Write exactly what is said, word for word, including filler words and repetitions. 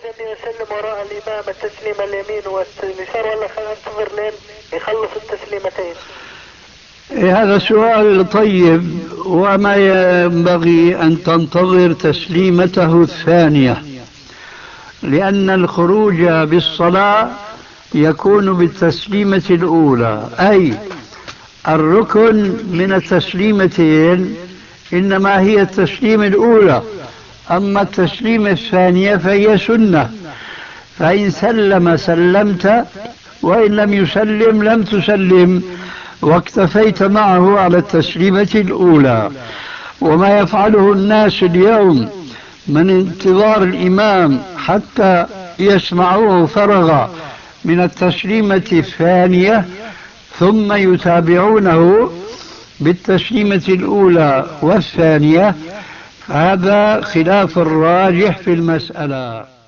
اني اسلم وراء الامام التسليم اليمين واليسار، ولا انتظر لين يخلص التسليمتين؟ هذا سؤال طيب، وما ينبغي أن تنتظر تسليمته الثانية، لأن الخروج بالصلاة يكون بالتسليمة الأولى، أي الركن من التسليمتين إنما هي التسليمة الأولى، أما التسليمة الثانية فهي سنة، فإن سلم سلمت، وإن لم يسلم لم تسلم، واكتفيت معه على التسليمة الأولى. وما يفعله الناس اليوم من انتظار الإمام حتى يسمعوه فرغ من التسليمة الثانية ثم يتابعونه بالتسليمة الأولى والثانية، هذا خلاف الراجح في المسألة.